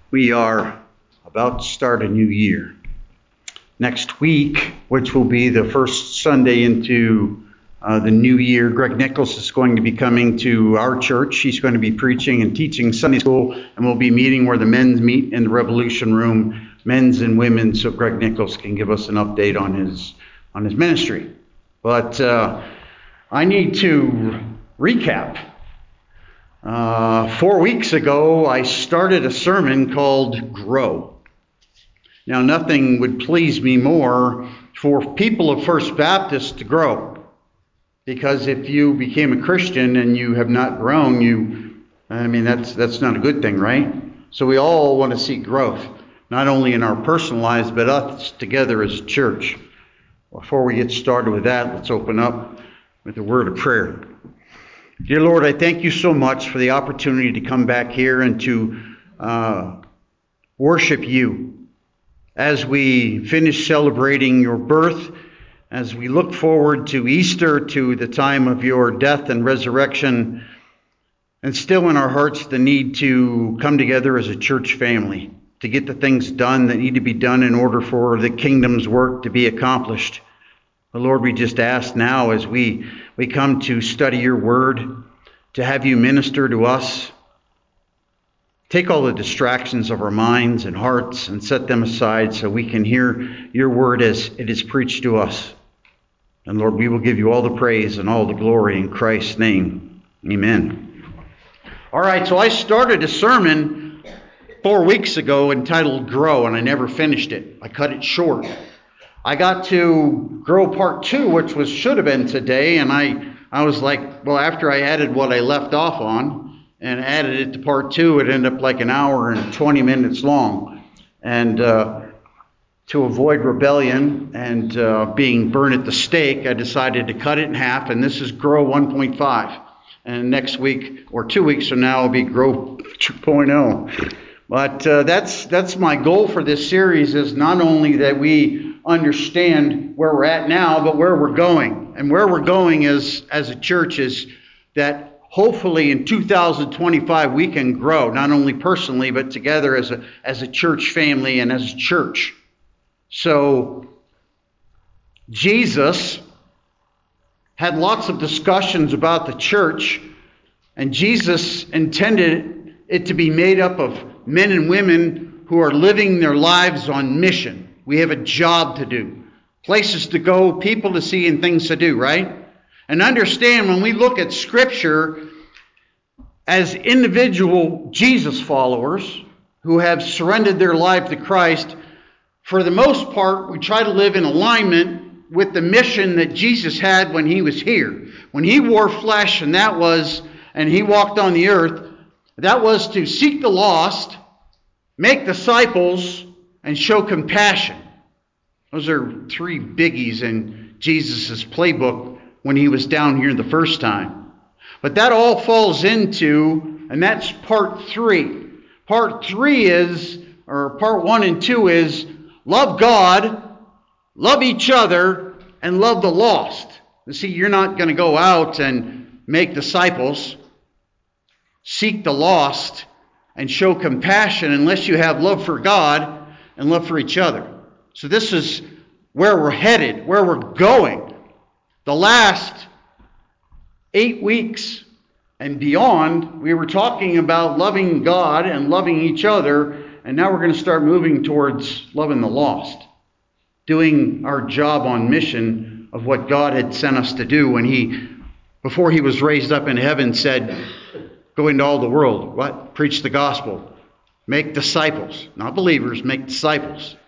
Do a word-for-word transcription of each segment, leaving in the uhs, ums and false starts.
We are about to start a new year. Next week, which will be the first Sunday into uh, the new year, Greg Nichols is going to be coming to our church. He's going to be preaching and teaching Sunday school, and we'll be meeting where the men's meet in the Revolution Room, men's and women, so Greg Nichols can give us an update on his on his ministry. But uh, I need to recap. Uh, four weeks ago, I started a sermon called Grow. Now, nothing would please me more for people of First Baptist to grow. Because if you became a Christian and you have not grown, you, I mean, that's that's not a good thing, right? So we all want to see growth, not only in our personal lives, but us together as a church. Before we get started with that, let's open up with a word of prayer. Dear Lord, I thank you so much for the opportunity to come back here and to uh, worship you as we finish celebrating your birth, as we look forward to Easter, to the time of your death and resurrection, and still in our hearts the need to come together as a church family to get the things done that need to be done in order for the kingdom's work to be accomplished. But Lord, we just ask now as we, we come to study your word, to have you minister to us. Take all the distractions of our minds and hearts and set them aside so we can hear your word as it is preached to us. And Lord, we will give you all the praise and all the glory in Christ's name. Amen. All right, so I started a sermon four weeks ago entitled Grow, and I never finished it. I cut it short. I got to Grow Part two, which was should have been today, and I, I was like, well, after I added what I left off on and added it to Part two, it ended up like an hour and twenty minutes long. And uh, to avoid rebellion and uh, being burned at the stake, I decided to cut it in half, and this is Grow one point five. And next week, or two weeks from now, will be Grow two point oh. But uh, that's that's my goal for this series, is not only that we understand where we're at now, but where we're going. And where we're going as, as a church is that hopefully in two thousand twenty-five we can grow, not only personally, but together as a, as a church family and as a church. So Jesus had lots of discussions about the church, and Jesus intended it to be made up of men and women who are living their lives on mission. We have a job to do, places to go, people to see, and things to do, right? And understand, when we look at Scripture as individual Jesus followers who have surrendered their life to Christ, for the most part, we try to live in alignment with the mission that Jesus had when he was here. When he wore flesh, and that was, and he walked on the earth, that was to seek the lost, make disciples, and show compassion. Those are three biggies in Jesus' playbook when he was down here the first time. But that all falls into, and that's part three. Part three is, or part one and two is, love God, love each other, and love the lost. You see, you're not going to go out and make disciples, seek the lost, and show compassion unless you have love for God and love for each other. So this is where we're headed, where we're going. The last eight weeks and beyond, we were talking about loving God and loving each other, and now we're going to start moving towards loving the lost, doing our job on mission of what God had sent us to do when he, before he was raised up in heaven, said, go into all the world, what? Preach the gospel. Make disciples, not believers, make disciples.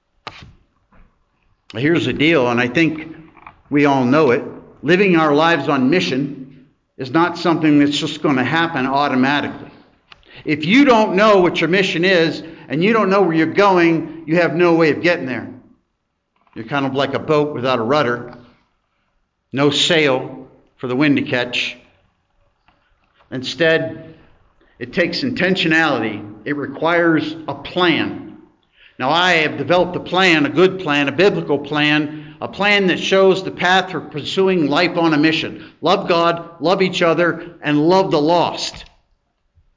Here's the deal, and I think we all know it. Living our lives on mission is not something that's just going to happen automatically. If you don't know what your mission is, and you don't know where you're going, you have no way of getting there. You're kind of like a boat without a rudder, no sail for the wind to catch. Instead, it takes intentionality. It requires a plan. Now, I have developed a plan, a good plan, a biblical plan, a plan that shows the path for pursuing life on a mission. Love God, love each other, and love the lost.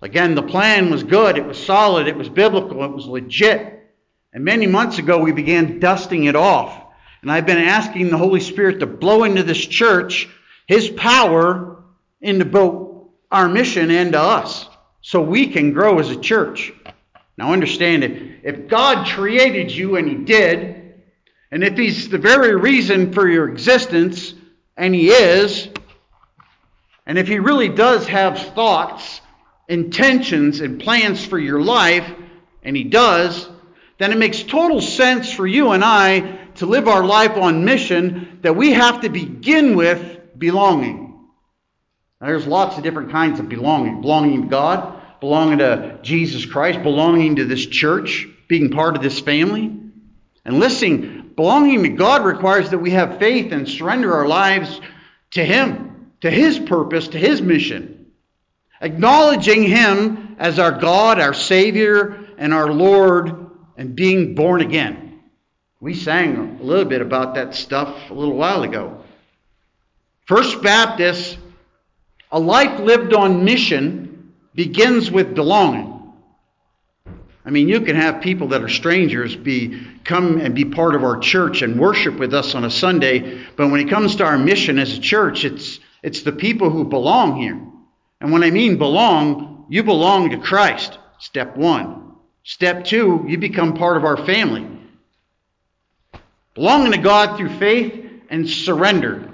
Again, the plan was good, it was solid, it was biblical, it was legit. And many months ago, we began dusting it off. And I've been asking the Holy Spirit to blow into this church His power into both our mission and to us, so we can grow as a church. Now understand it. If God created you, and He did, and if He's the very reason for your existence, and He is, and if He really does have thoughts, intentions, and plans for your life, and He does, then it makes total sense for you and I to live our life on mission, that we have to begin with belonging. Now, there's lots of different kinds of belonging. Belonging to God, belonging to Jesus Christ, belonging to this church, being part of this family. And listening, belonging to God requires that we have faith and surrender our lives to Him, to His purpose, to His mission. Acknowledging Him as our God, our Savior, and our Lord, and being born again. We sang a little bit about that stuff a little while ago. First Baptist, a life lived on mission begins with belonging. I mean, you can have people that are strangers be come and be part of our church and worship with us on a Sunday, but when it comes to our mission as a church, it's it's the people who belong here. And when I mean belong, you belong to Christ, step one. Step two, you become part of our family. Belonging to God through faith and surrender.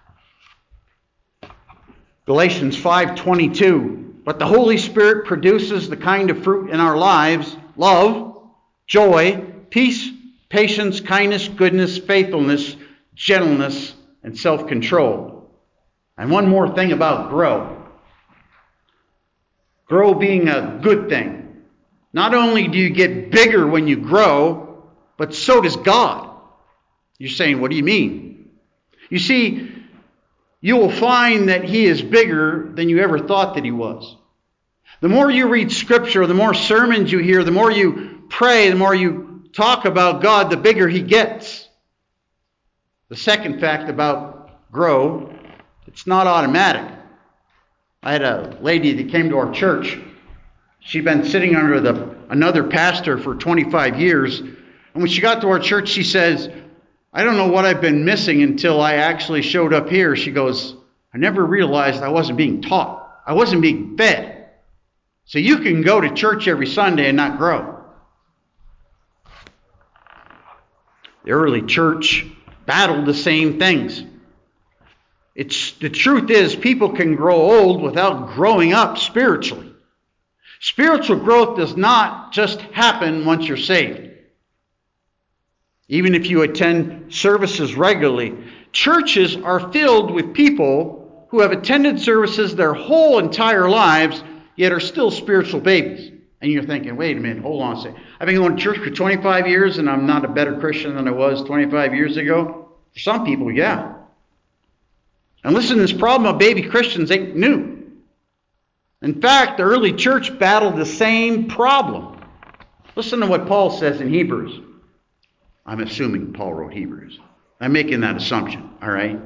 Galatians five twenty-two. But the Holy Spirit produces the kind of fruit in our lives: love, joy, peace, patience, kindness, goodness, faithfulness, gentleness, and self-control. And one more thing about grow. Grow being a good thing. Not only do you get bigger when you grow, but so does God. You're saying, what do you mean? You see, you will find that He is bigger than you ever thought that He was. The more you read Scripture, the more sermons you hear, the more you pray, the more you talk about God, the bigger He gets. The second fact about grow, it's not automatic. I had a lady that came to our church. She'd been sitting under the another pastor for twenty-five years. And when she got to our church, she says, I don't know what I've been missing until I actually showed up here. She goes, I never realized I wasn't being taught. I wasn't being fed. So you can go to church every Sunday and not grow. The early church battled the same things. It's the truth is, people can grow old without growing up spiritually. Spiritual growth does not just happen once you're saved. Even if you attend services regularly, churches are filled with people who have attended services their whole entire lives, yet are still spiritual babies. And you're thinking, wait a minute, hold on a second. I've been going to church for twenty-five years and I'm not a better Christian than I was twenty-five years ago? For some people, yeah. And listen, this problem of baby Christians ain't new. In fact, the early church battled the same problem. Listen to what Paul says in Hebrews. I'm assuming Paul wrote Hebrews. I'm making that assumption, all right?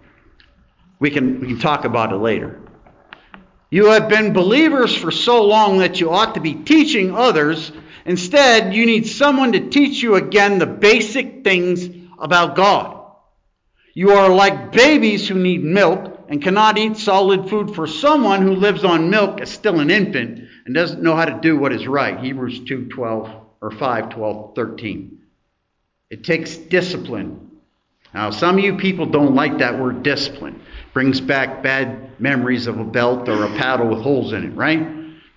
We can, we can talk about it later. You have been believers for so long that you ought to be teaching others. Instead, you need someone to teach you again the basic things about God. You are like babies who need milk and cannot eat solid food, for someone who lives on milk is still an infant and doesn't know how to do what is right. Hebrews two twelve or five twelve, thirteen. It takes discipline. Now, some of you people don't like that word discipline. It brings back bad memories of a belt or a paddle with holes in it, right?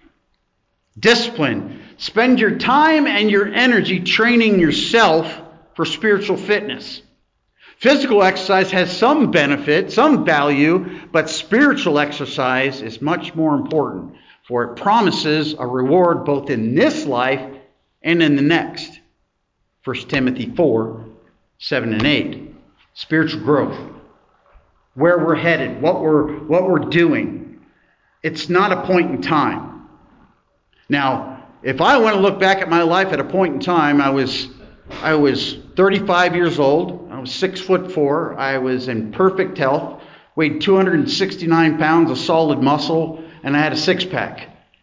Discipline. Spend your time and your energy training yourself for spiritual fitness. Physical exercise has some benefit, some value, but spiritual exercise is much more important, for it promises a reward both in this life and in the next. First Timothy four, seven and eight. Spiritual growth. Where we're headed, what we're what we're doing. It's not a point in time. Now, if I want to look back at my life at a point in time, I was I was thirty-five years old. I was six foot four. I was in perfect health. Weighed two hundred sixty-nine pounds of solid muscle, and I had a six pack.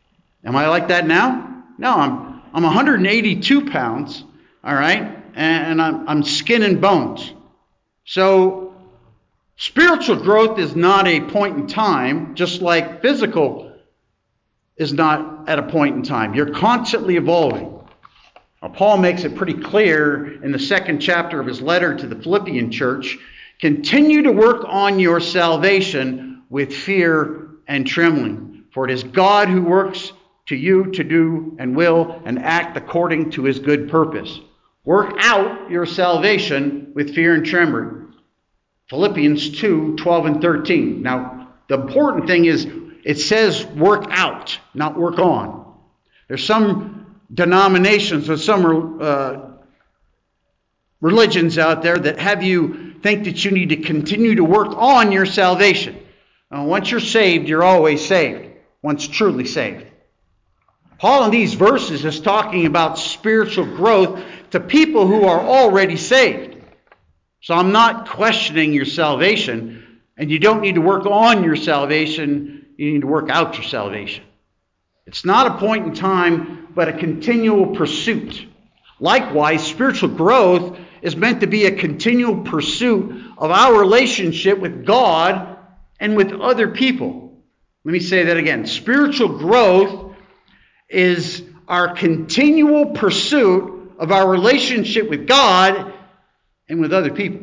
Am I like that now? No, I'm I'm one hundred eighty-two pounds, all right, and I'm I'm skin and bones. So spiritual growth is not a point in time, just like physical is not at a point in time. You're constantly evolving. Now, Paul makes it pretty clear in the second chapter of his letter to the Philippian church, continue to work on your salvation with fear and trembling. For it is God who works to you to do and will and act according to his good purpose. Work out your salvation with fear and trembling. Philippians two, twelve and thirteen. Now, the important thing is it says work out, not work on. There's some denominations or some uh, religions out there that have you think that you need to continue to work on your salvation. Now, once you're saved, you're always saved. Once truly saved. Paul in these verses is talking about spiritual growth to people who are already saved. So I'm not questioning your salvation, and you don't need to work on your salvation, you need to work out your salvation. It's not a point in time, but a continual pursuit. Likewise, spiritual growth is meant to be a continual pursuit of our relationship with God and with other people. Let me say that again. Spiritual growth is our continual pursuit of our relationship with God and with other people.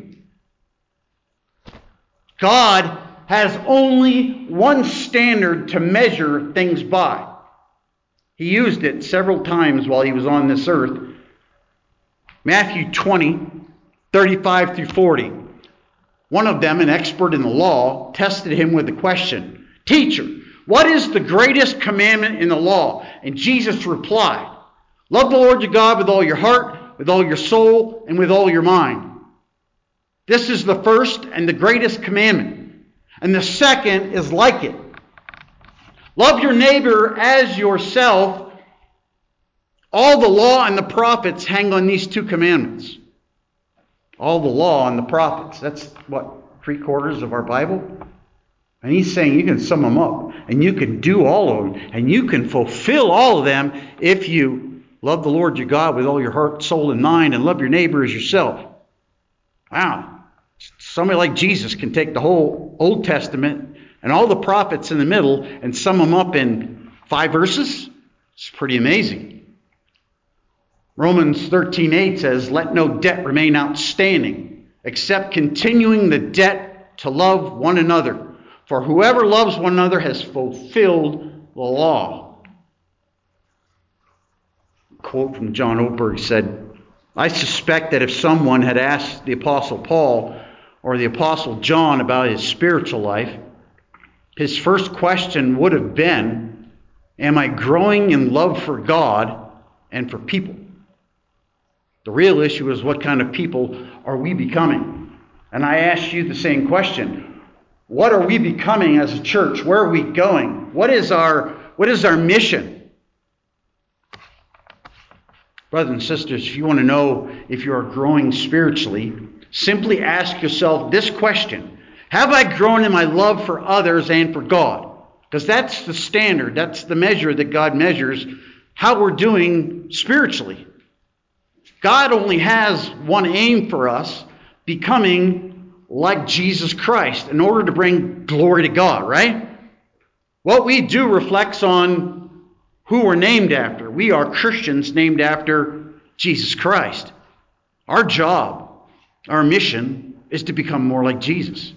God has only one standard to measure things by. He used it several times while he was on this earth. Matthew twenty, thirty-five through forty. One of them, an expert in the law, tested him with the question, "Teacher, what is the greatest commandment in the law?" And Jesus replied, "Love the Lord your God with all your heart, with all your soul, and with all your mind. This is the first and the greatest commandment. And the second is like it. Love your neighbor as yourself. All the law and the prophets hang on these two commandments." All the law and the prophets. That's what, three quarters of our Bible? And he's saying you can sum them up. And you can do all of them. And you can fulfill all of them if you love the Lord your God with all your heart, soul, and mind. And love your neighbor as yourself. Wow. Somebody like Jesus can take the whole Old Testament and all the prophets in the middle and sum them up in five verses. It's pretty amazing. Romans thirteen eight says, "Let no debt remain outstanding, except continuing the debt to love one another. For whoever loves one another has fulfilled the law." A quote from John Oberg said, "I suspect that if someone had asked the Apostle Paul or the Apostle John about his spiritual life, his first question would have been, am I growing in love for God and for people? The real issue is what kind of people are we becoming? And I ask you the same question. What are we becoming as a church? Where are we going? What is our, what is our mission? Brothers and sisters, if you want to know if you are growing spiritually, simply ask yourself this question. Have I grown in my love for others and for God? Because that's the standard. That's the measure that God measures how we're doing spiritually. God only has one aim for us, becoming like Jesus Christ in order to bring glory to God, right? What we do reflects on who we're named after. We are Christians named after Jesus Christ. Our job, our mission, is to become more like Jesus.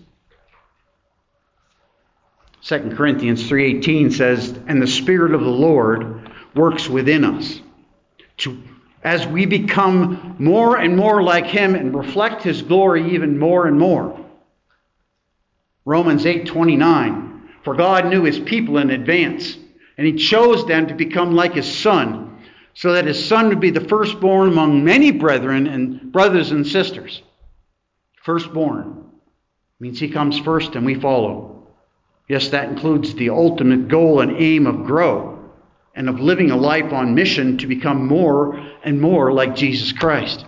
Second Corinthians three eighteen says, "And the Spirit of the Lord works within us to as we become more and more like Him and reflect His glory even more and more." Romans eight twenty-nine, "For God knew His people in advance, and He chose them to become like His Son, so that His Son would be the firstborn among many brethren and brothers and sisters." Firstborn means He comes first and we follow. Yes, that includes the ultimate goal and aim of growth and of living a life on mission to become more and more like Jesus Christ.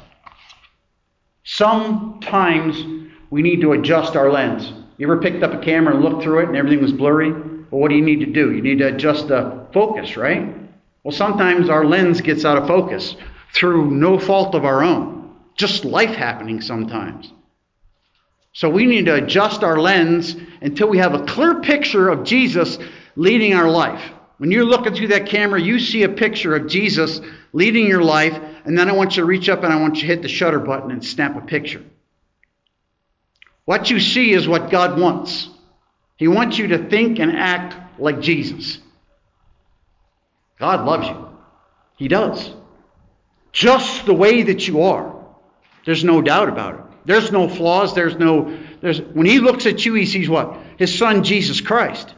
Sometimes we need to adjust our lens. You ever picked up a camera and looked through it and everything was blurry? Well, what do you need to do? You need to adjust the focus, right? Well, sometimes our lens gets out of focus through no fault of our own. Just life happening sometimes. So we need to adjust our lens until we have a clear picture of Jesus leading our life. When you're looking through that camera, you see a picture of Jesus leading your life, and then I want you to reach up and I want you to hit the shutter button and snap a picture. What you see is what God wants. He wants you to think and act like Jesus. God loves you. He does. Just the way that you are. There's no doubt about it. There's no flaws. There's no, there's, when He looks at you, He sees what? His Son, Jesus Christ.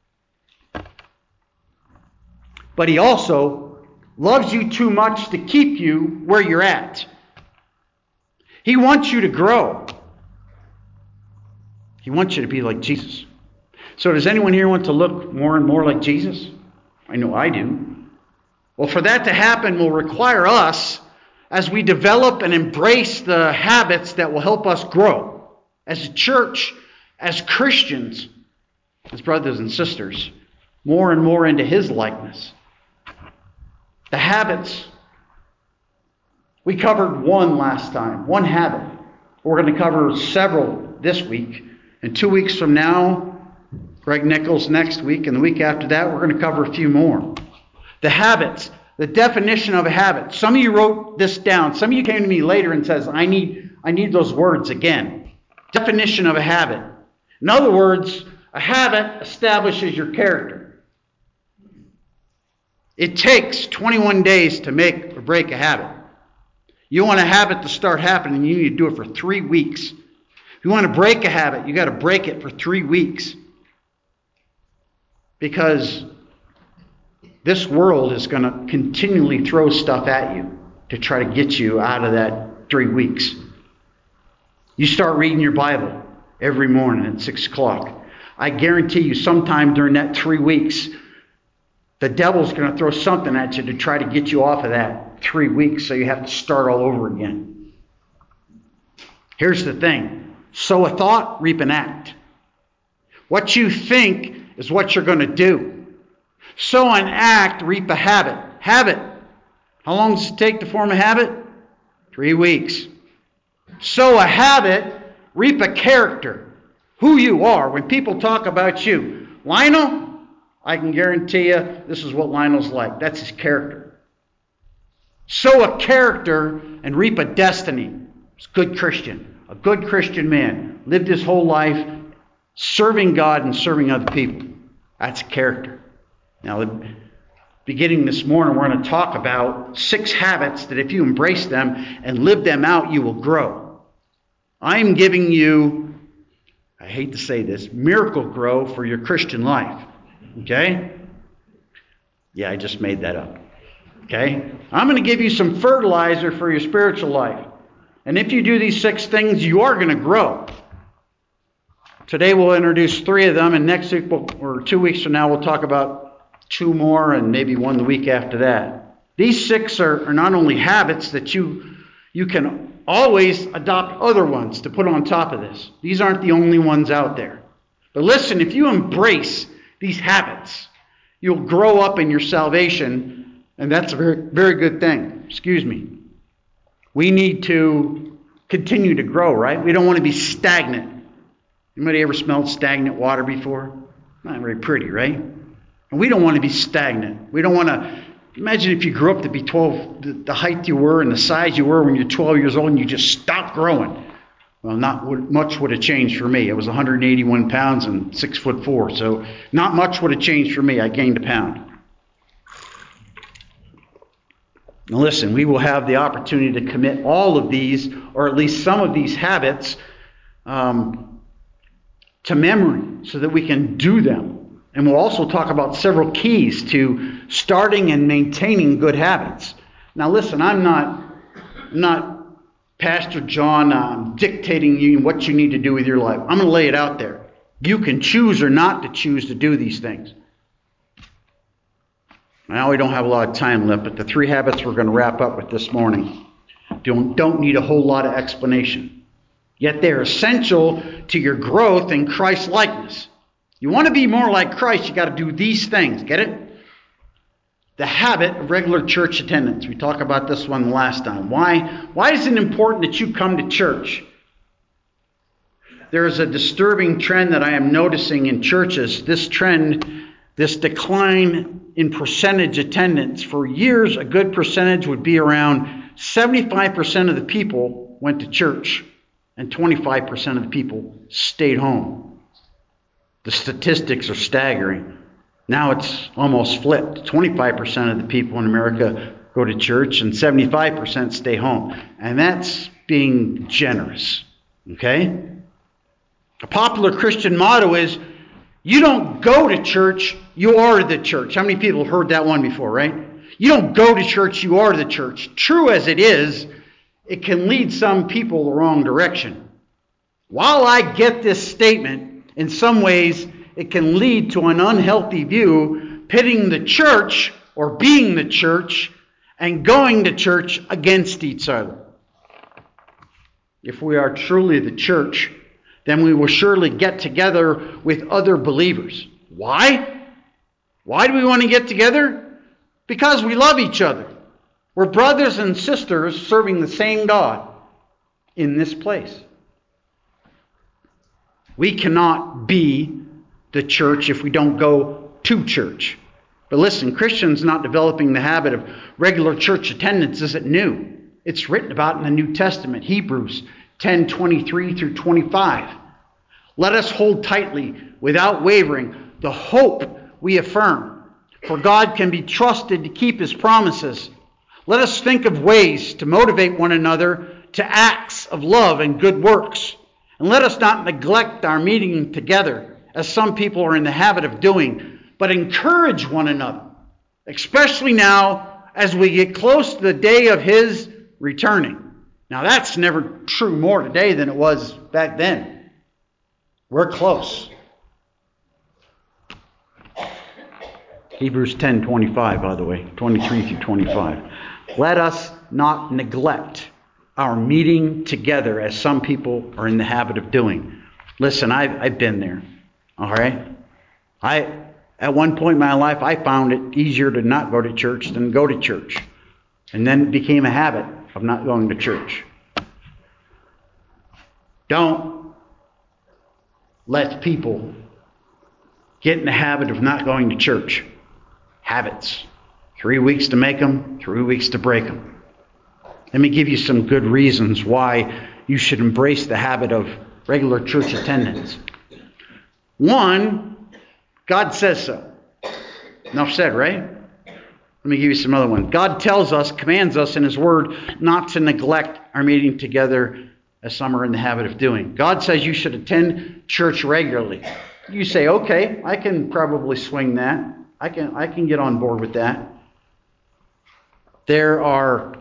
But He also loves you too much to keep you where you're at. He wants you to grow. He wants you to be like Jesus. So does anyone here want to look more and more like Jesus? I know I do. Well, for that to happen will require us, as we develop and embrace the habits that will help us grow as a church, as Christians, as brothers and sisters, more and more into His likeness. The habits. We covered one last time, one habit. We're going to cover several this week. And two weeks from now, Greg Nichols next week, and the week after that, we're going to cover a few more. The habits, the definition of a habit. Some of you wrote this down. Some of you came to me later and says, I need, I need those words again. Definition of a habit. In other words, a habit establishes your character. It takes twenty-one days to make or break a habit. You want a habit to start happening, you need to do it for three weeks. If you want to break a habit, you got to break it for three weeks. Because this world is going to continually throw stuff at you to try to get you out of that three weeks. You start reading your Bible every morning at six o'clock. I guarantee you sometime during that three weeks, the devil's going to throw something at you to try to get you off of that three weeks so you have to start all over again. Here's the thing. Sow a thought, reap an act. What you think is what you're going to do. Sow an act, reap a habit. Habit. How long does it take to form a habit? Three weeks. Sow a habit, reap a character. Who you are. When people talk about you, Lionel, I can guarantee you this is what Lionel's like. That's his character. Sow a character and reap a destiny. He's a good Christian. A good Christian man. Lived his whole life serving God and serving other people. That's character. Now, beginning this morning, we're going to talk about six habits that if you embrace them and live them out, you will grow. I'm giving you, I hate to say this, miracle grow for your Christian life. Okay? Yeah, I just made that up. Okay? I'm going to give you some fertilizer for your spiritual life. And if you do these six things, you are going to grow. Today we'll introduce three of them, and next week, we'll, or two weeks from now, we'll talk about two more and maybe one the week after that. These six are, are not only habits that you, you can always adopt other ones to put on top of this. These aren't the only ones out there. But listen, if you embrace these habits, you'll grow up in your salvation, and that's a very, very good thing. Excuse me. We need to continue to grow, right? We don't want to be stagnant. Anybody ever smelled stagnant water before? Not very pretty, right? And we don't want to be stagnant. We don't want to, imagine if you grew up to be twelve, the, the height you were and the size you were when you're twelve years old and you just stopped growing. Well, not much would have changed for me. I was one hundred eighty-one pounds and six foot four, so not much would have changed for me. I gained a pound. Now listen, we will have the opportunity to commit all of these, or at least some of these habits, um, to memory so that we can do them. And we'll also talk about several keys to starting and maintaining good habits. Now listen, I'm not, I'm not Pastor John um, dictating you what you need to do with your life. I'm going to lay it out there. You can choose or not to choose to do these things. Now we don't have a lot of time left, but the three habits we're going to wrap up with this morning don't, don't need a whole lot of explanation. Yet they're essential to your growth in Christ's likeness. You want to be more like Christ, you got to do these things. Get it? The habit of regular church attendance. We talked about this one last time. Why, why is it important that you come to church? There is a disturbing trend that I am noticing in churches. This trend, this decline in percentage attendance. For years, a good percentage would be around seventy-five percent of the people went to church and twenty-five percent of the people stayed home. The statistics are staggering. Now it's almost flipped. twenty-five percent of the people in America go to church and seventy-five percent stay home. And that's being generous. Okay? A popular Christian motto is, you don't go to church, you are the church. How many people have heard that one before, right? You don't go to church, you are the church. True as it is, it can lead some people the wrong direction. While I get this statement, in some ways it can lead to an unhealthy view, pitting the church or being the church and going to church against each other. If we are truly the church, then we will surely get together with other believers. Why? Why do we want to get together? Because we love each other. We're brothers and sisters serving the same God in this place. We cannot be the church if we don't go to church. But listen, Christians not developing the habit of regular church attendance isn't new. It's written about in the New Testament, Hebrews ten twenty-three through twenty-five. Let us hold tightly, without wavering, the hope we affirm. For God can be trusted to keep His promises. Let us think of ways to motivate one another to acts of love and good works. And let us not neglect our meeting together, as some people are in the habit of doing, but encourage one another, especially now as we get close to the day of His returning. Now that's never true more today than it was back then. We're close. Hebrews ten twenty-five, by the way, twenty-three through twenty-five. Let us not neglect our meeting together as some people are in the habit of doing. Listen, I've, I've been there. All right? I at one point in my life, I found it easier to not go to church than go to church. And then it became a habit of not going to church. Don't let people get in the habit of not going to church. Habits. Three weeks to make them, three weeks to break them. Let me give you some good reasons why you should embrace the habit of regular church attendance. One, God says so. Enough said, right? Let me give you some other ones. God tells us, commands us in His Word not to neglect our meeting together as some are in the habit of doing. God says you should attend church regularly. You say, okay, I can probably swing that. I can, I can get on board with that. There are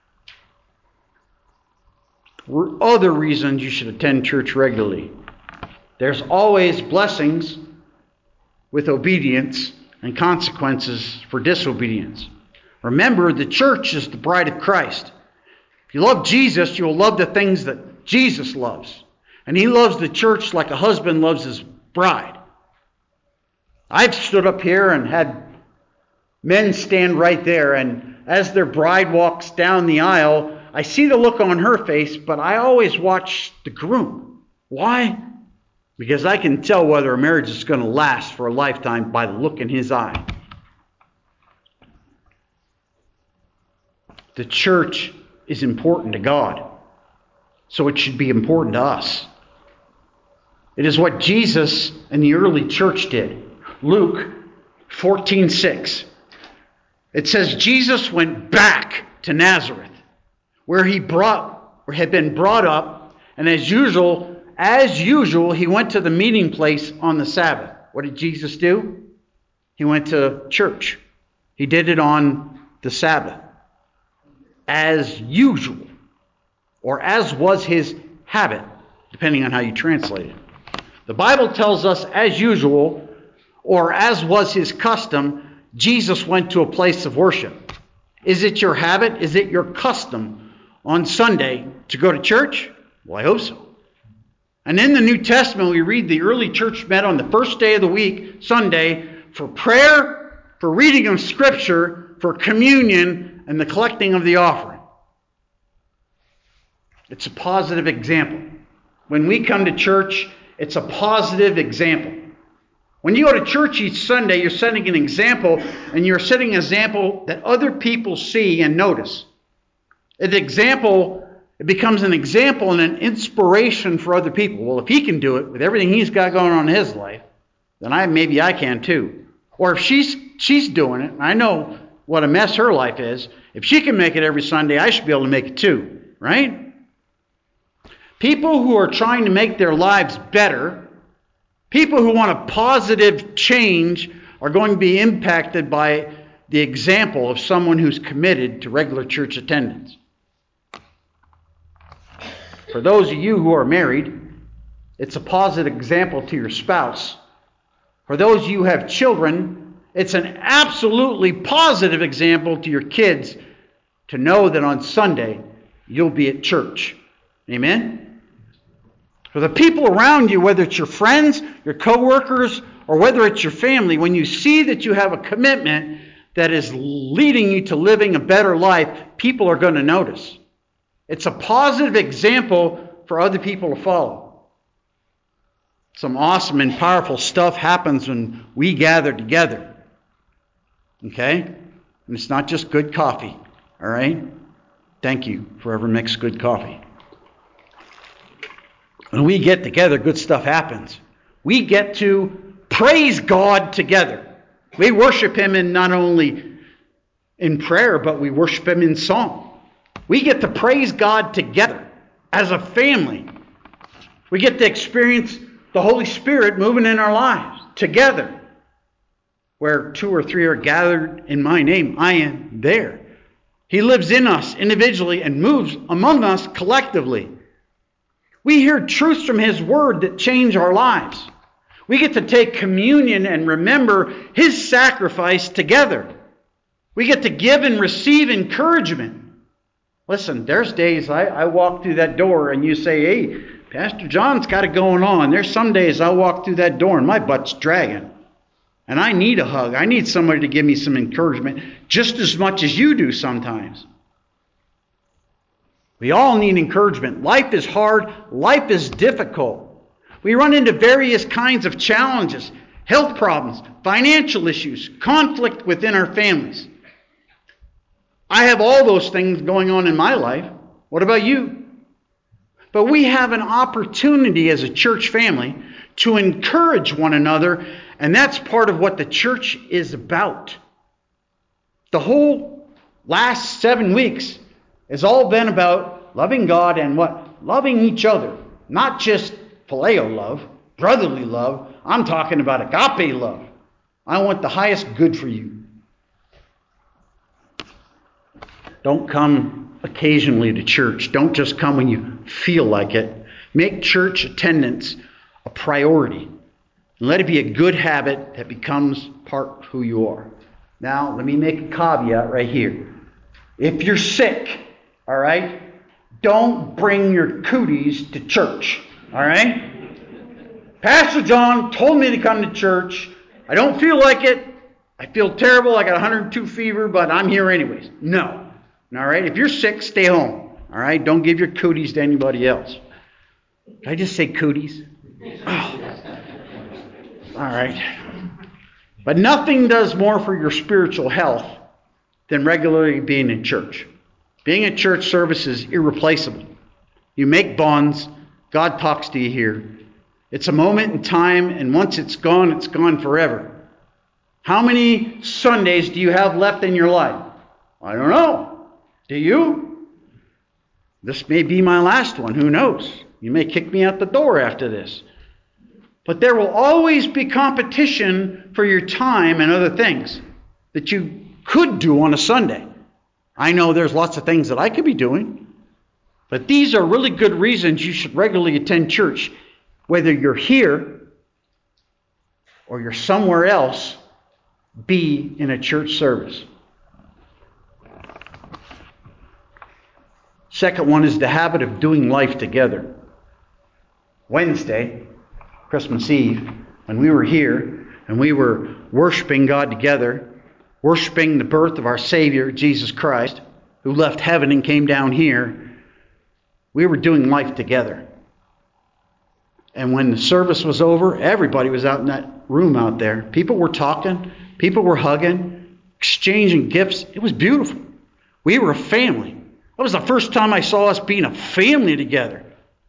other reasons you should attend church regularly. There's always blessings with obedience and consequences for disobedience. Remember, the church is the bride of Christ. If you love Jesus, you will love the things that Jesus loves. And He loves the church like a husband loves his bride. I've stood up here and had men stand right there, and as their bride walks down the aisle, I see the look on her face, but I always watch the groom. Why? Because I can tell whether a marriage is going to last for a lifetime by the look in his eye. The church is important to God, so it should be important to us. It is what Jesus and the early church did. Luke fourteen six. It says Jesus went back to Nazareth, where he brought or had been brought up, and as usual, as usual, he went to the meeting place on the Sabbath. What did Jesus do? He went to church. He did it on the Sabbath. As usual, or as was his habit, depending on how you translate it. The Bible tells us, as usual, or as was his custom, Jesus went to a place of worship. Is it your habit? Is it your custom on Sunday to go to church? Well, I hope so. And in the New Testament, we read the early church met on the first day of the week, Sunday, for prayer for reading of Scripture, for communion, and the collecting of the offering. It's a positive example. When we come to church, it's a positive example. When you go to church each Sunday, you're setting an example, and you're setting an example that other people see and notice. An example, it becomes an example and an inspiration for other people. Well, if he can do it with everything he's got going on in his life, then I maybe I can too. Or if she's she's doing it, and I know what a mess her life is, if she can make it every Sunday, I should be able to make it too, right? People who are trying to make their lives better, people who want a positive change, are going to be impacted by the example of someone who's committed to regular church attendance. For those of you who are married, it's a positive example to your spouse. For those of you who have children, it's an absolutely positive example to your kids to know that on Sunday you'll be at church. Amen? For the people around you, whether it's your friends, your co-workers, or whether it's your family, when you see that you have a commitment that is leading you to living a better life, people are going to notice. It's a positive example for other people to follow. Some awesome and powerful stuff happens when we gather together. Okay? And it's not just good coffee. All right? Thank you, Forever Mix Good Coffee. When we get together, good stuff happens. We get to praise God together. We worship Him in not only in prayer, but we worship Him in song. We get to praise God together as a family. We get to experience the Holy Spirit moving in our lives together. Where two or three are gathered in my name, I am there. He lives in us individually and moves among us collectively. We hear truths from His Word that change our lives. We get to take communion and remember His sacrifice together. We get to give and receive encouragement. Listen, there's days I, I walk through that door and you say, hey, Pastor John's got it going on. There's some days I walk through that door and my butt's dragging. And I need a hug. I need somebody to give me some encouragement just as much as you do sometimes. We all need encouragement. Life is hard. Life is difficult. We run into various kinds of challenges, health problems, financial issues, conflict within our families. I have all those things going on in my life. What about you? But we have an opportunity as a church family to encourage one another, and that's part of what the church is about. The whole last seven weeks has all been about loving God and what? Loving each other. Not just phileo love, brotherly love. I'm talking about agape love. I want the highest good for you. Don't come occasionally to church. Don't just come when you feel like it. Make church attendance a priority. And let it be a good habit that becomes part of who you are. Now, let me make a caveat right here. If you're sick, all right, don't bring your cooties to church, all right? Pastor John told me to come to church. I don't feel like it. I feel terrible. I got one hundred two fever, but I'm here anyways. No. All right? If you're sick, stay home. All right? Don't give your cooties to anybody else. Did I just say cooties? Oh. All right. But nothing does more for your spiritual health than regularly being in church. Being at church service is irreplaceable. You make bonds. God talks to you here. It's a moment in time, and once it's gone, it's gone forever. How many Sundays do you have left in your life? I don't know. Do you? This may be my last one. Who knows? You may kick me out the door after this. But there will always be competition for your time and other things that you could do on a Sunday. I know there's lots of things that I could be doing. But these are really good reasons you should regularly attend church. Whether you're here or you're somewhere else, be in a church service. Second one is the habit of doing life together. Wednesday, Christmas Eve, when we were here and we were worshiping God together, worshiping the birth of our Savior, Jesus Christ, who left heaven and came down here, we were doing life together. And when the service was over, everybody was out in that room out there. People were talking. People were hugging, exchanging gifts. It was beautiful. We were a family. That was the first time I saw us being a family together.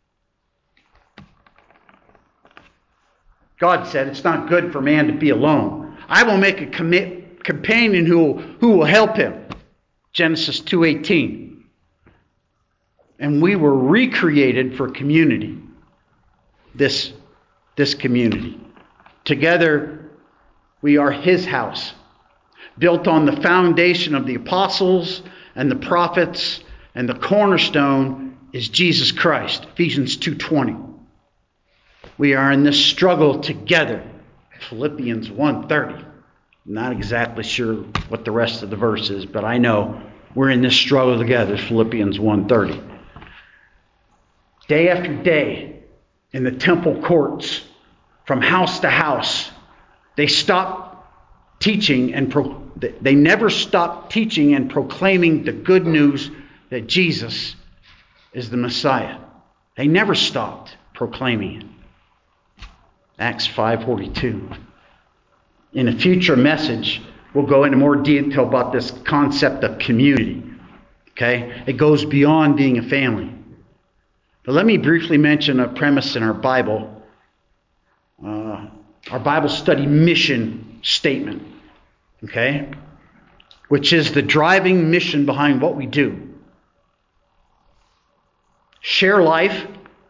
God said it's not good for man to be alone. I will make a commit, companion who, who will help him. Genesis two eighteen. And we were recreated for community. This, this community. Together, we are His house, built on the foundation of the apostles and the prophets, and the cornerstone is Jesus Christ. Ephesians two twenty. We are in this struggle together. Philippians one thirty. Not exactly sure what the rest of the verse is, but I know we're in this struggle together. Philippians one thirty. Day after day, in the temple courts, from house to house, they stopped teaching and pro- they never stopped teaching and proclaiming the good news that Jesus is the Messiah. They never stopped proclaiming it. Acts five forty-two. In a future message, we'll go into more detail about this concept of community. Okay? It goes beyond being a family. But let me briefly mention a premise in our Bible, uh, our Bible study mission statement, okay, which is the driving mission behind what we do. Share life,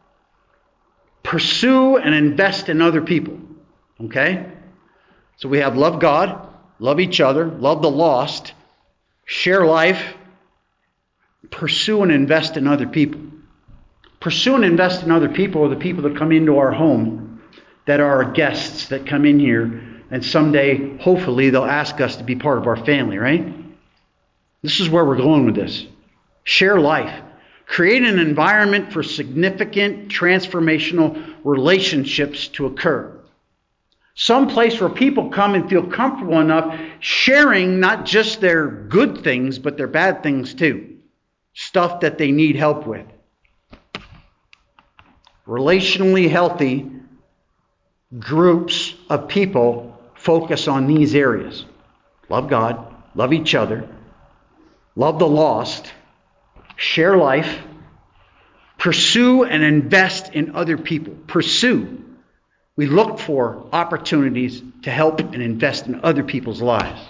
pursue and invest in other people, okay? So we have love God, love each other, love the lost, share life, pursue and invest in other people. Pursue and invest in other people are the people that come into our home, that are our guests that come in here, and someday, hopefully, they'll ask us to be part of our family, right? This is where we're going with this. Share life. Create an environment for significant transformational relationships to occur. Some place where people come and feel comfortable enough sharing not just their good things, but their bad things too. Stuff that they need help with. Relationally healthy groups of people focus on these areas. Love God, love each other, love the lost, share life, pursue and invest in other people. Pursue. We look for opportunities to help and invest in other people's lives.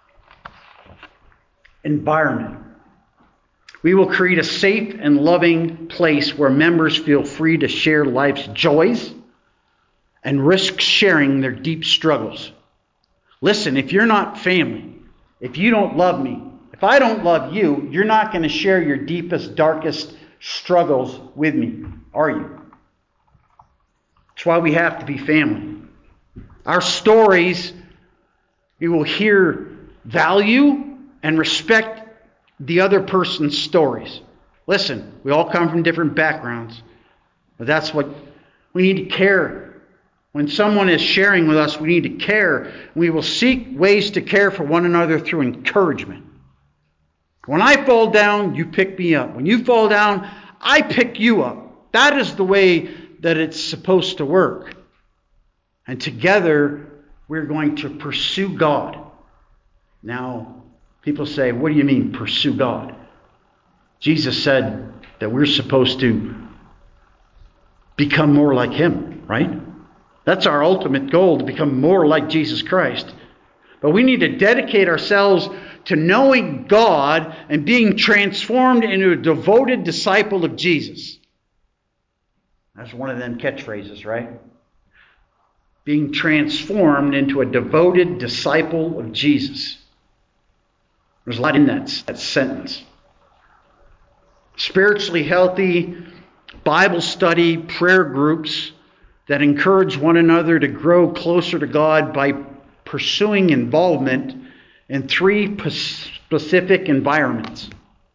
Environment. We will create a safe and loving place where members feel free to share life's joys and risk sharing their deep struggles. Listen, if you're not family, if you don't love me, if I don't love you, you're not going to share your deepest, darkest struggles with me, are you? That's why we have to be family. Our stories, we will hear value and respect the other person's stories. Listen, we all come from different backgrounds, but that's what we need to care. When someone is sharing with us, we need to care. We will seek ways to care for one another through encouragement. When I fall down, you pick me up. When you fall down, I pick you up. That is the way that it's supposed to work. And together, we're going to pursue God. Now, people say, what do you mean, pursue God? Jesus said that we're supposed to become more like Him, right? That's our ultimate goal, to become more like Jesus Christ. But we need to dedicate ourselves to knowing God and being transformed into a devoted disciple of Jesus. That's one of them catchphrases, right? Being transformed into a devoted disciple of Jesus. There's a lot in that, that sentence. Spiritually healthy Bible study, prayer groups that encourage one another to grow closer to God by pursuing involvement in three specific environments.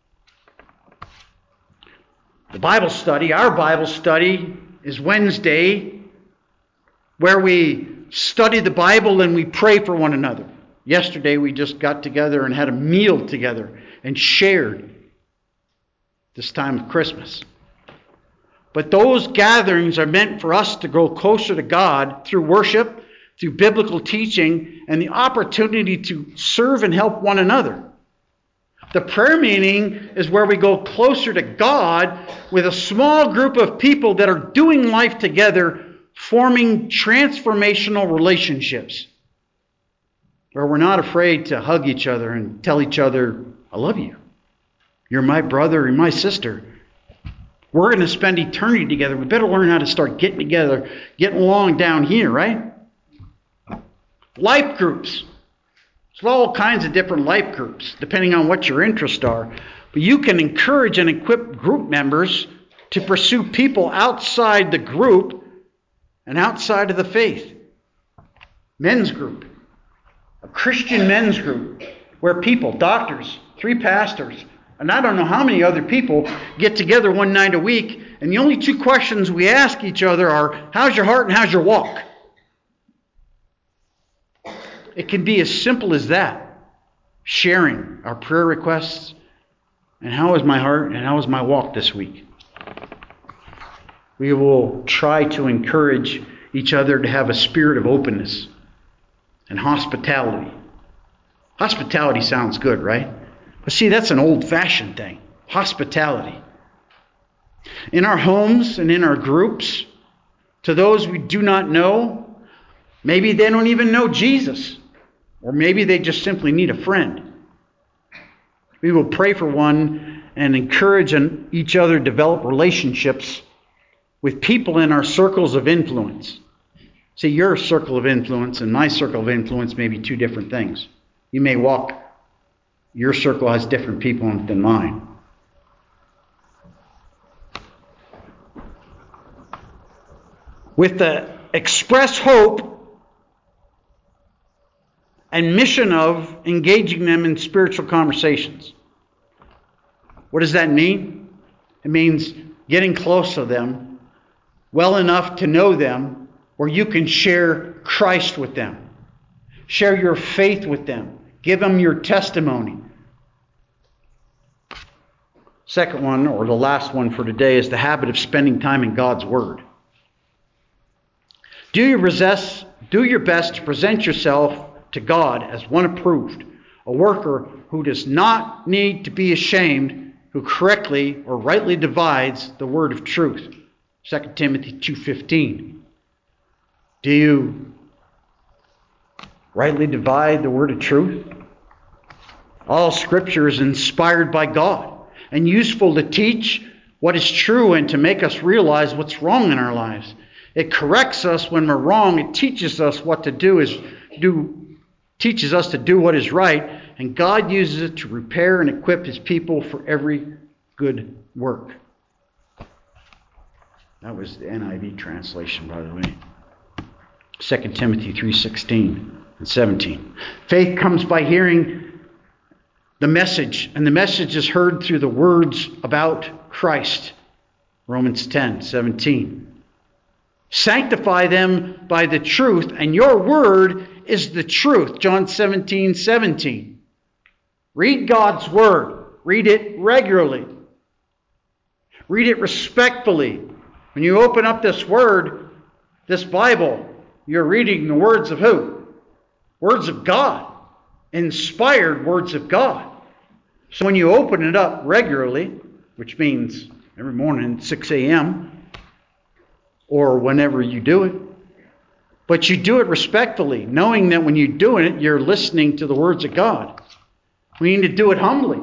The Bible study, our Bible study, is Wednesday, where we study the Bible and we pray for one another. Yesterday we just got together and had a meal together and shared this time of Christmas. But those gatherings are meant for us to grow closer to God through worship, through biblical teaching, and the opportunity to serve and help one another. The prayer meeting is where we go closer to God with a small group of people that are doing life together, forming transformational relationships, where we're not afraid to hug each other and tell each other, I love you. You're my brother and my sister. We're going to spend eternity together. We better learn how to start getting together, getting along down here, right? Life groups. There's all kinds of different life groups, depending on what your interests are. But you can encourage and equip group members to pursue people outside the group and outside of the faith. Men's group. A Christian men's group where people, doctors, three pastors, and I don't know how many other people get together one night a week, and the only two questions we ask each other are, how's your heart and how's your walk? It can be as simple as that. Sharing our prayer requests and how is my heart and how is my walk this week. We will try to encourage each other to have a spirit of openness and hospitality. Hospitality sounds good, right? But see, that's an old-fashioned thing. Hospitality. In our homes and in our groups, to those we do not know, maybe they don't even know Jesus. Or maybe they just simply need a friend. We will pray for one and encourage each other to develop relationships with people in our circles of influence. See, your circle of influence and my circle of influence may be two different things. You may walk, your circle has different people than mine. With the express hope and mission of engaging them in spiritual conversations. What does that mean? It means getting close to them, well enough to know them, where you can share Christ with them. Share your faith with them. Give them your testimony. Second one, or the last one for today, is the habit of spending time in God's Word. Do you possess, do your best to present yourself to God as one approved, a worker who does not need to be ashamed, who correctly or rightly divides the word of truth. Second Timothy two fifteen. Do you rightly divide the word of truth? All Scripture is inspired by God and useful to teach what is true and to make us realize what's wrong in our lives. It corrects us when we're wrong. It teaches us what to do is do teaches us to do what is right, and God uses it to repair and equip His people for every good work. That was the N I V translation, by the way. Second Timothy three sixteen and seventeen. Faith comes by hearing the message, and the message is heard through the words about Christ. Romans ten seventeen. Sanctify them by the truth, and your word is the truth. John seventeen seventeen. Read God's word. Read it regularly. Read it respectfully. When you open up this word, this Bible, you're reading the words of who? Words of God. Inspired words of God. So when you open it up regularly, which means every morning at six a.m., or whenever you do it, but you do it respectfully, knowing that when you're doing it, you're listening to the words of God. We need to do it humbly.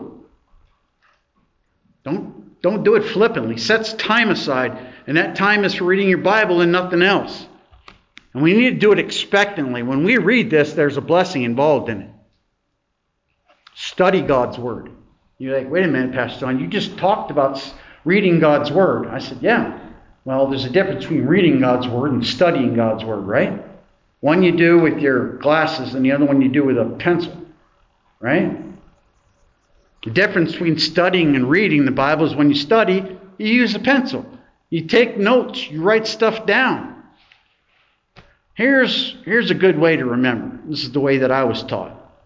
Don't, don't do it flippantly. Set time aside, and that time is for reading your Bible and nothing else. And we need to do it expectantly. When we read this, there's a blessing involved in it. Study God's Word. You're like, wait a minute, Pastor John, you just talked about reading God's Word. I said, yeah. Well, there's a difference between reading God's Word and studying God's Word, right? One you do with your glasses and the other one you do with a pencil, right? The difference between studying and reading the Bible is when you study, you use a pencil. You take notes. You write stuff down. Here's, here's a good way to remember. This is the way that I was taught.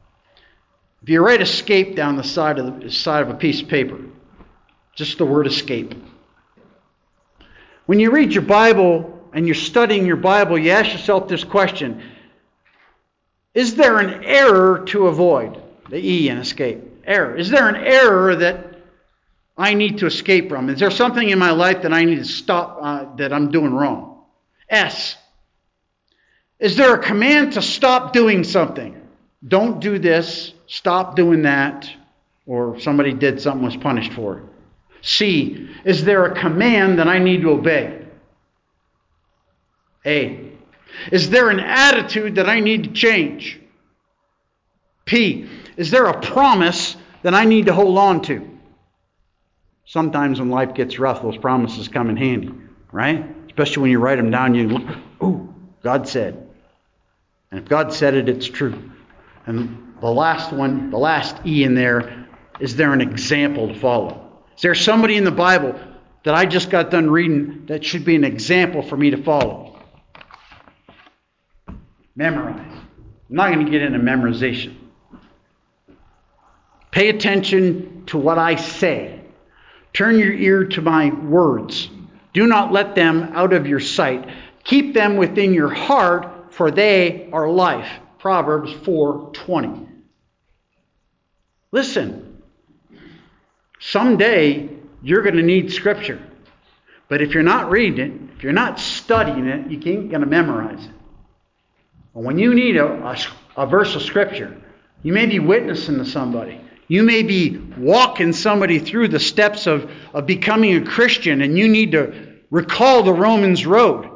If you write escape down the side of the side of a piece of paper, just the word escape. When you read your Bible and you're studying your Bible, you ask yourself this question: is there an error to avoid? The E in escape. Error. Is there an error that I need to escape from? Is there something in my life that I need to stop, uh, that I'm doing wrong? S. Is there a command to stop doing something? Don't do this, stop doing that, or somebody did something, was punished for it. C. Is there a command that I need to obey? A. Is there an attitude that I need to change? P. Is there a promise that I need to hold on to? Sometimes when life gets rough, those promises come in handy, right? Especially when you write them down, you look, ooh, God said. And if God said it, it's true. And the last one, the last E in there, is there an example to follow? Is there somebody in the Bible that I just got done reading that should be an example for me to follow? Memorize. I'm not going to get into memorization. Pay attention to what I say. Turn your ear to my words. Do not let them out of your sight. Keep them within your heart, for they are life. Proverbs four twenty. Listen, someday you're going to need Scripture. But if you're not reading it, if you're not studying it, you ain't going to memorize it. And when you need a, a, a verse of Scripture, you may be witnessing to somebody. You may be walking somebody through the steps of, of becoming a Christian, and you need to recall the Romans road.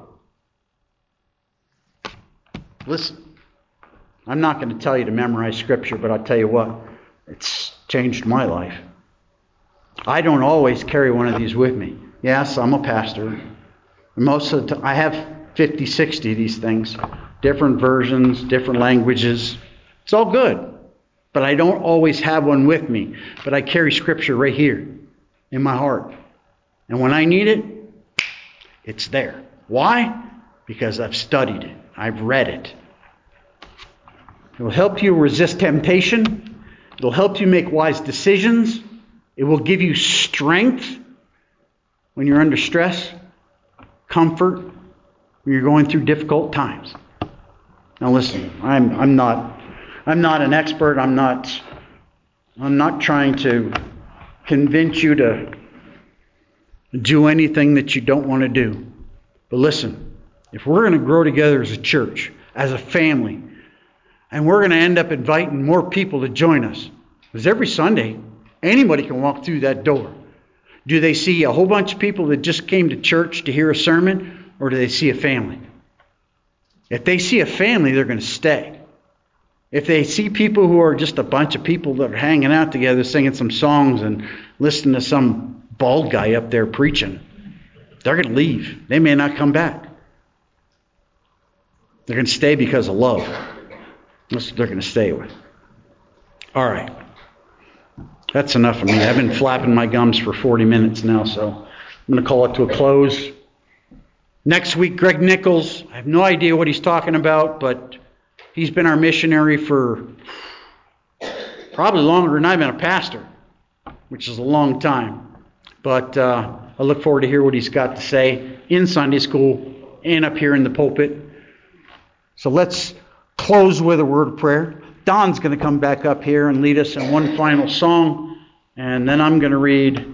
Listen, I'm not going to tell you to memorize Scripture, but I'll tell you what, it's changed my life. I don't always carry one of these with me. Yes, I'm a pastor. Most of the time, I have fifty, sixty of these things. Different versions, different languages. It's all good. But I don't always have one with me. But I carry Scripture right here in my heart. And when I need it, it's there. Why? Because I've studied it. I've read it. It will help you resist temptation. It will help you make wise decisions. It will give you strength when you're under stress, comfort when you're going through difficult times. Now listen, I'm I'm not I'm not an expert. I'm not I'm not trying to convince you to do anything that you don't want to do. But listen, if we're going to grow together as a church, as a family, and we're going to end up inviting more people to join us, because every Sunday, anybody can walk through that door. Do they see a whole bunch of people that just came to church to hear a sermon, or do they see a family? If they see a family, they're going to stay. If they see people who are just a bunch of people that are hanging out together, singing some songs and listening to some bald guy up there preaching, they're going to leave. They may not come back. They're going to stay because of love. That's what they're going to stay with. All right. That's enough of me. I've been flapping my gums for forty minutes now, so I'm going to call it to a close. Next week, Greg Nichols. I have no idea what he's talking about, but he's been our missionary for probably longer than I've been a pastor, which is a long time. But uh, I look forward to hear what he's got to say in Sunday school and up here in the pulpit. So let's close with a word of prayer. Don's going to come back up here and lead us in one final song, and then I'm going to read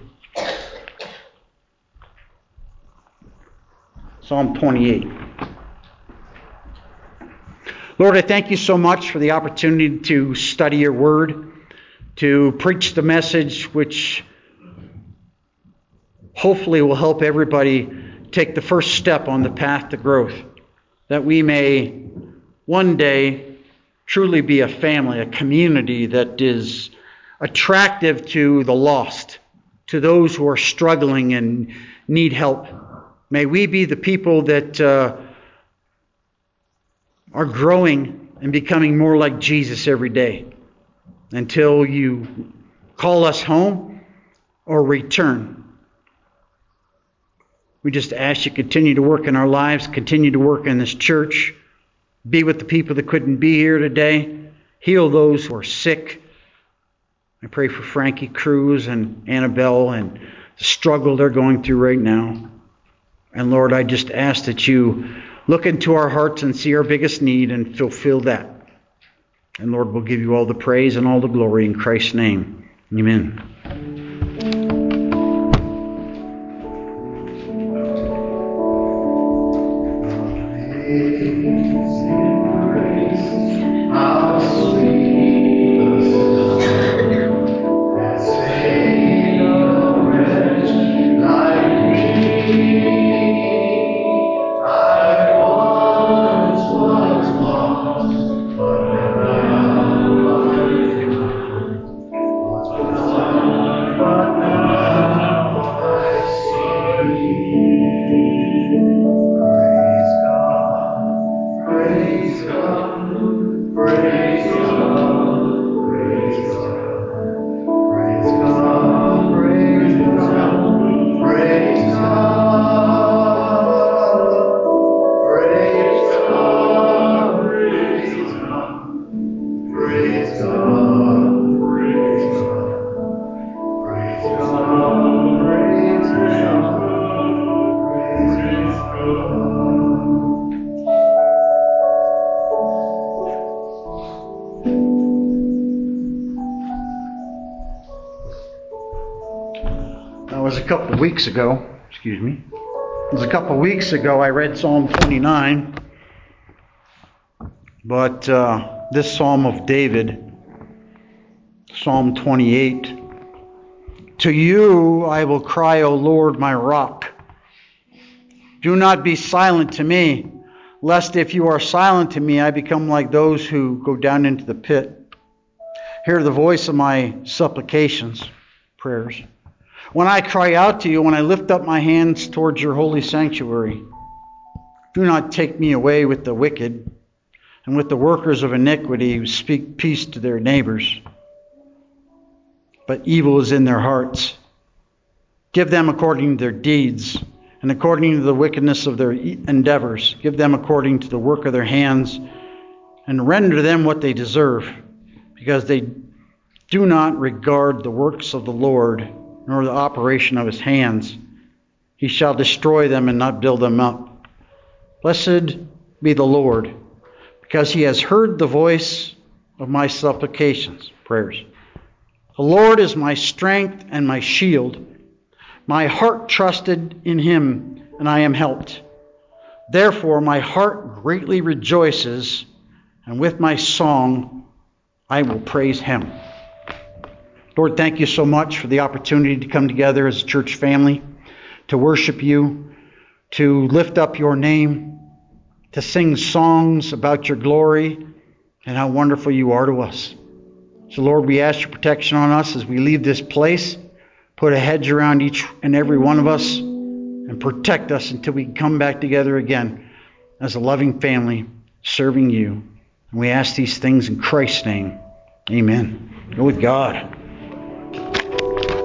Psalm twenty-eight. Lord, I thank you so much for the opportunity to study your word, to preach the message which hopefully will help everybody take the first step on the path to growth, that we may one day truly be a family, a community that is attractive to the lost, to those who are struggling and need help. May we be the people that uh, are growing and becoming more like Jesus every day until you call us home or return. We just ask you to continue to work in our lives, continue to work in this church, be with the people that couldn't be here today, heal those who are sick, I pray for Frankie Cruz and Annabelle and the struggle they're going through right now. And Lord, I just ask that you look into our hearts and see our biggest need and fulfill that. And Lord, we'll give you all the praise and all the glory in Christ's name. Amen. Weeks ago, excuse me, it was a couple of weeks ago I read Psalm twenty-nine, but uh, this Psalm of David, Psalm twenty-eight, to you I will cry, O Lord, my rock. Do not be silent to me, lest if you are silent to me, I become like those who go down into the pit. Hear the voice of my supplications, prayers. When I cry out to you, when I lift up my hands towards your holy sanctuary, do not take me away with the wicked and with the workers of iniquity who speak peace to their neighbors, but evil is in their hearts. Give them according to their deeds and according to the wickedness of their endeavors. Give them according to the work of their hands, and render them what they deserve, because they do not regard the works of the Lord, nor the operation of his hands. He shall destroy them and not build them up. Blessed be the Lord, because he has heard the voice of my supplications, prayers. The Lord is my strength and my shield. My heart trusted in him, and I am helped. Therefore my heart greatly rejoices, and with my song I will praise him. Lord, thank you so much for the opportunity to come together as a church family, to worship you, to lift up your name, to sing songs about your glory and how wonderful you are to us. So Lord, we ask your protection on us as we leave this place. Put a hedge around each and every one of us and protect us until we come back together again as a loving family serving you. And we ask these things in Christ's name. Amen. Go with God.